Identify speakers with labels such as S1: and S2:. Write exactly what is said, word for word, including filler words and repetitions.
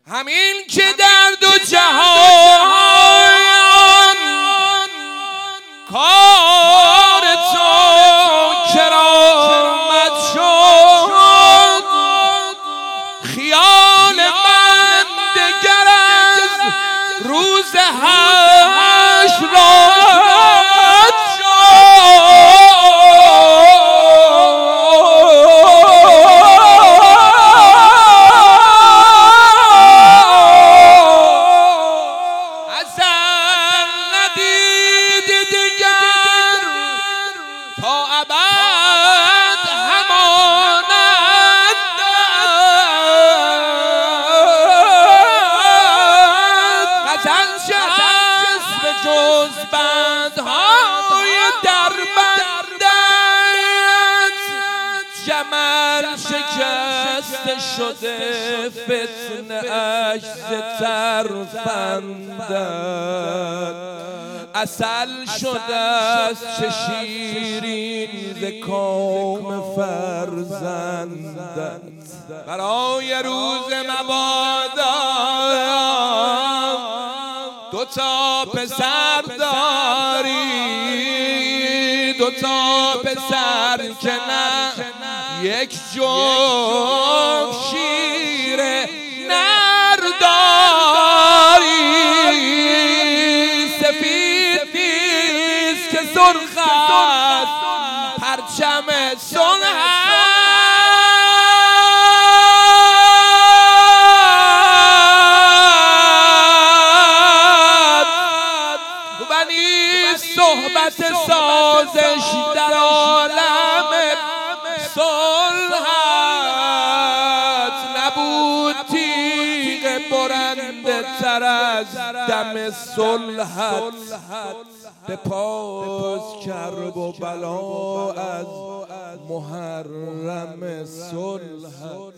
S1: همین که در دو جهان کار تو کرامت شد، خیال من دگر از روز حشر رد شد. اصلا ندید دیگر تا ابد همانند غزل شد به جز بندهای در بندت، جمل شکسته شده فتنه اش ز ترفندت، عسل شده است چه شیرین ز کام فرزندت. برای روز مبادا دو تا پسر داری، دو تا پسر که نه یک جفت شیر نر داری. سفید نیست که سرخ است پرچم صلح صحبت سازش در عالم صلحت، نبود تیغ برنده تر از دم صلحت. به پاس کرب و بلا از محرم صلحت.